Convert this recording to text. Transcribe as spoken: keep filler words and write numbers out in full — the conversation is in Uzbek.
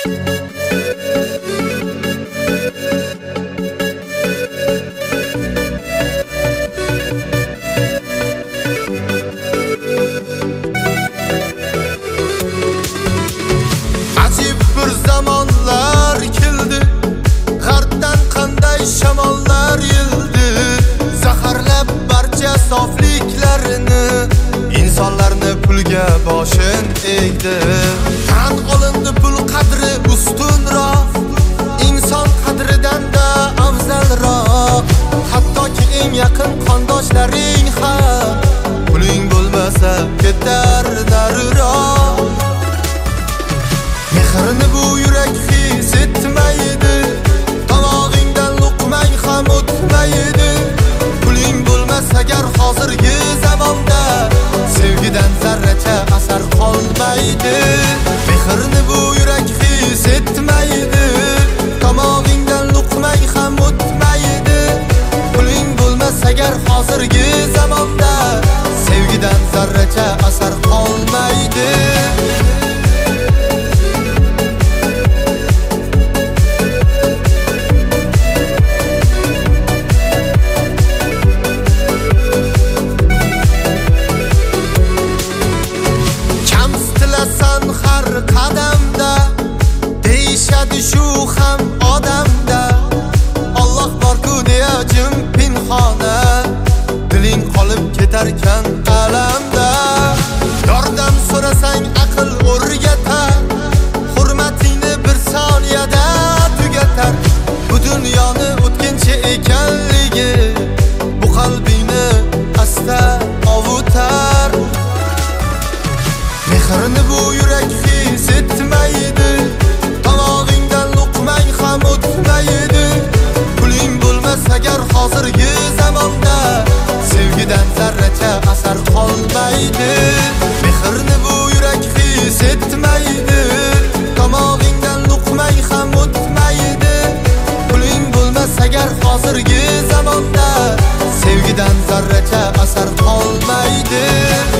Ajib bir zamonlar keldi, g'arbdan qanday shamollar yildi, zaharlab barcha sofliklarini, insonlarni pulga boshin egdi. Tan olindi pul qadri ustunroq, inson qadridan da afzalroq. Hattoki eng yaqin qondoshlaring ham puling bo'lmasa ketar nariroq. Mehrni bu yurak his etmaydi, tomog'ingdan luqmang ham o'tmaydi. Puling bo'lmasa agar hozirgi zamonda, sevgidan zarracha asar qolmaydi. Mehrni bu yurak his etmaydi, tomog'ingdan luqmang ham o'tmaydi. Puling bo'lmasa agar hozirgi zamonda, sevgidan zarracha asar qolmaydi. Har qadamda deyishadi shu ham odamda, Alloh bor-ku deya jim pinhona, diling qolib ketarkan alamda. Yordam so'rasang aql o'rgatar, hurmatingni bir soniyada tugatar. Bu dunyoni o'tkinchi ekanligi bu qalbingni asta ovutar. Mehrni bu yurak his etmaydi, tomog'ingdan luqmang ham o'tmaydi. Puling bo'lmasa agar hozirgi zamonda, sevgidan zarracha asar qolmaydi. Mehrni bu yurak his etmaydi, tomog'ingdan luqmang ham o'tmaydi. Puling bo'lmasa agar hozirgi zamonda, sevgidan zarracha asar qolmaydi.